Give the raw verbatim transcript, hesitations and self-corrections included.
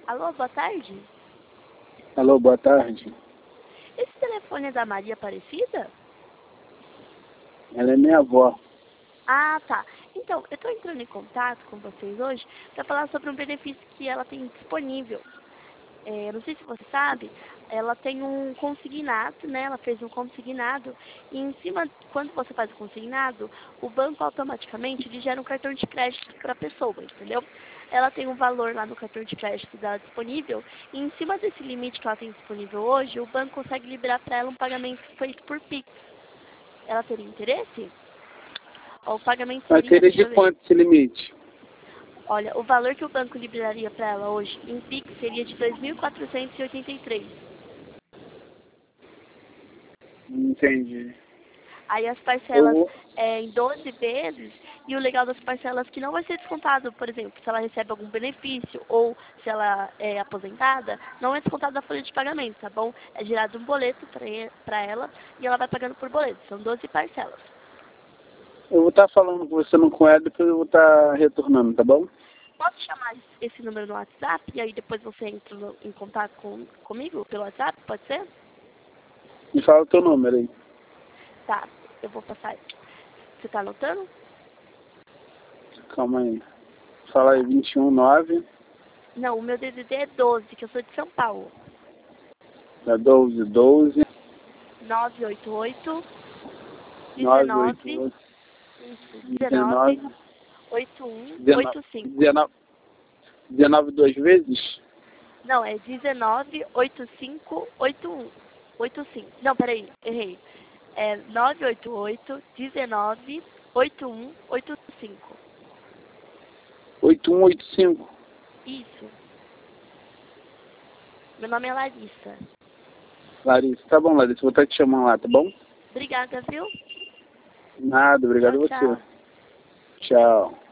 Alô, boa tarde. Alô, boa tarde. Esse telefone é da Maria Aparecida? Ela é minha avó. Ah, tá. Então, eu estou entrando em contato com vocês hoje para falar sobre um benefício que ela tem disponível. É, não sei se você sabe, ela tem um consignado, né? Ela fez um consignado e em cima, quando você faz o consignado, o banco automaticamente ele gera um cartão de crédito para a pessoa, entendeu? Ela tem um valor lá no cartão de crédito dela disponível e em cima desse limite que ela tem disponível hoje, o banco consegue liberar para ela um pagamento feito por Pix. Ela teria interesse? O pagamento Vai seria, querer deixa de eu ver. quanto esse limite? Olha, o valor que o banco liberaria para ela hoje em Pix seria de dois mil quatrocentos e oitenta e três. Entendi. Aí as Eu parcelas vou... é, em doze vezes, e o legal das parcelas é que não vai ser descontado, por exemplo, se ela recebe algum benefício ou se ela é aposentada, não é descontado da folha de pagamento, tá bom? É gerado um boleto para ela e ela vai pagando por boleto. São doze parcelas. eu vou estar falando com você no com ela, depois eu vou estar retornando, tá bom? Posso chamar esse número no WhatsApp e aí depois você entra no, em contato com, comigo pelo WhatsApp, pode ser? Me fala o teu número aí. Tá, eu vou passar. Você tá anotando? Calma aí. Fala aí, vinte e um, nove. Não, o meu D D D é doze, que eu sou de São Paulo. É doze, doze. nove oito oito, nove oito dezenove, oito. isso, dezenove, dezenove. oito um, dezenove. oito cinco. dezenove. dezenove duas vezes? Não, é dezenove, oito cinco, oito um, oito cinco. Não, peraí, errei. É nove oito oito, dezenove, oito um, oito cinco. oito um oito cinco. Isso. Meu nome é Larissa. Larissa, tá bom, Larissa, vou estar te chamando lá, tá bom? Obrigada, viu? Nada, obrigado Tchau, a você. tchau. Tchau.